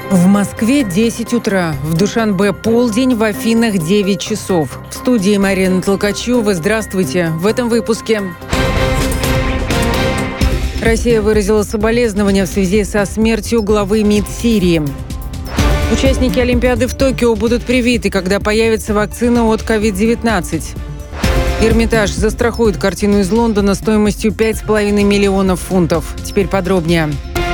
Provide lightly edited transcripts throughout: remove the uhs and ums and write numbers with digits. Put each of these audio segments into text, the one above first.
В Москве 10 утра, в Душанбе полдень, в Афинах 9 часов. В студии Марина Толкачева. Здравствуйте. В этом выпуске. Россия выразила соболезнования в связи со смертью главы МИД Сирии. Участники Олимпиады в Токио будут привиты, когда появится вакцина от COVID-19. Эрмитаж застрахует картину из Лондона стоимостью 5,5 миллионов фунтов. Теперь подробнее.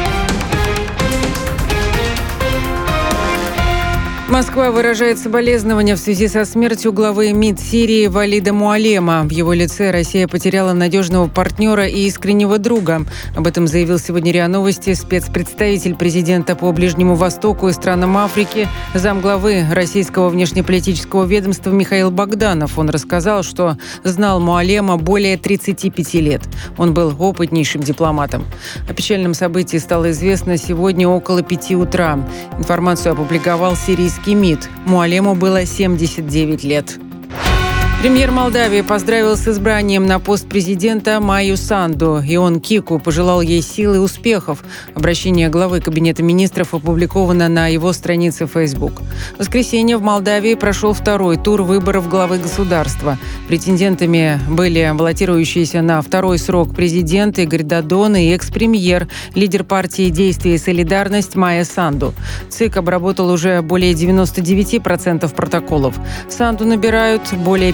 Москва выражает соболезнования в связи со смертью главы МИД Сирии Валида Муалема. В его лице Россия потеряла надежного партнера и искреннего друга. Об этом заявил сегодня РИА Новости спецпредставитель президента по Ближнему Востоку и странам Африки, замглавы российского внешнеполитического ведомства Михаил Богданов. Он рассказал, что знал Муалема более 35 лет. Он был опытнейшим дипломатом. О печальном событии стало известно сегодня около 5 утра. Информацию опубликовал сирийский МИД. Муалему было 79 лет. Премьер Молдавии поздравил с избранием на пост президента Майю Санду. Ион Кику пожелал ей сил и успехов. Обращение главы Кабинета министров опубликовано на его странице Facebook. В воскресенье в Молдавии прошел второй тур выборов главы государства. Претендентами были баллотирующиеся на второй срок президент Игорь Додон и экс-премьер, лидер партии «Действие и солидарность» Майя Санду. ЦИК обработал уже более 99% протоколов. Санду набирают более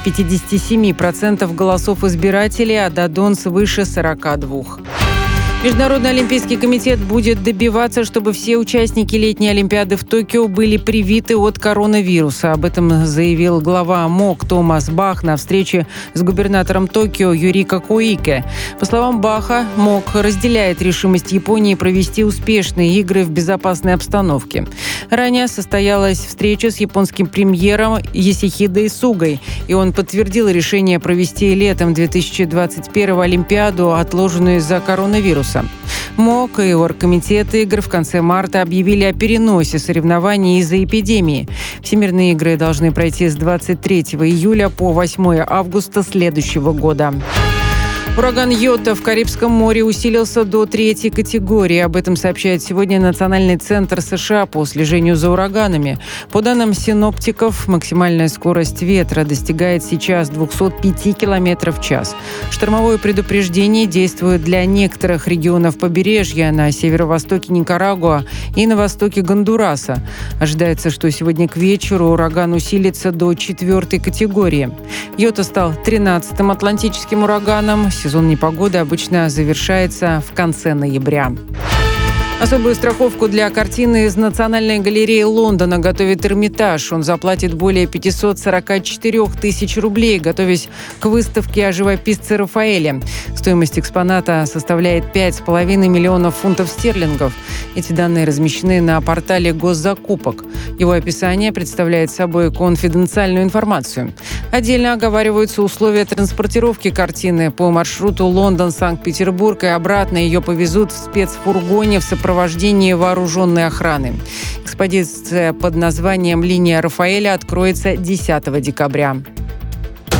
57% голосов избирателей, а Додон свыше 42%. Международный олимпийский комитет будет добиваться, чтобы все участники летней Олимпиады в Токио были привиты от коронавируса. Об этом заявил глава МОК Томас Бах на встрече с губернатором Токио Юрико Коике. По словам Баха, МОК разделяет решимость Японии провести успешные игры в безопасной обстановке. Ранее состоялась встреча с японским премьером Йосихидэ Сугой, и он подтвердил решение провести летом 2021 Олимпиаду, отложенную из-за коронавируса. МОК и оргкомитет игр в конце марта объявили о переносе соревнований из-за эпидемии. Всемирные игры должны пройти с 23 июля по 8 августа следующего года. Ураган Йота в Карибском море усилился до 3-й категории. Об этом сообщает сегодня Национальный центр США по слежению за ураганами. По данным синоптиков, максимальная скорость ветра достигает сейчас 205 км в час. Штормовое предупреждение действует для некоторых регионов побережья на северо-востоке Никарагуа и на востоке Гондураса. Ожидается, что сегодня к вечеру ураган усилится до 4-й категории. Йота стал 13-м атлантическим ураганом. Сезон непогоды обычно завершается в конце ноября. Особую страховку для картины из Национальной галереи Лондона готовит Эрмитаж. Он заплатит более 544 тысяч рублей, готовясь к выставке о живописце Рафаэле. Стоимость экспоната составляет 5,5 миллионов фунтов стерлингов. Эти данные размещены на портале госзакупок. Его описание представляет собой конфиденциальную информацию. Отдельно оговариваются условия транспортировки картины. По маршруту Лондон-Санкт-Петербург и обратно ее повезут в спецфургоне в сопровождении вооруженной охраны. Экспозиция под названием «Линия Рафаэля» откроется 10 декабря.